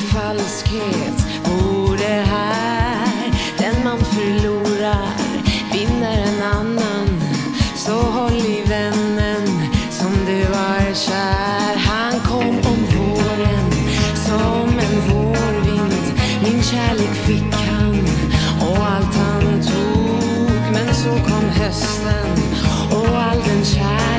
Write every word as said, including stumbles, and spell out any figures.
falskhet bor det här. Den man förlorar vinner en annan. Så håll i vännen som du var kär. Han kom om våren som en vårvind. Min kärlek fick han och allt han tog. Men så kom hösten och all den kärlek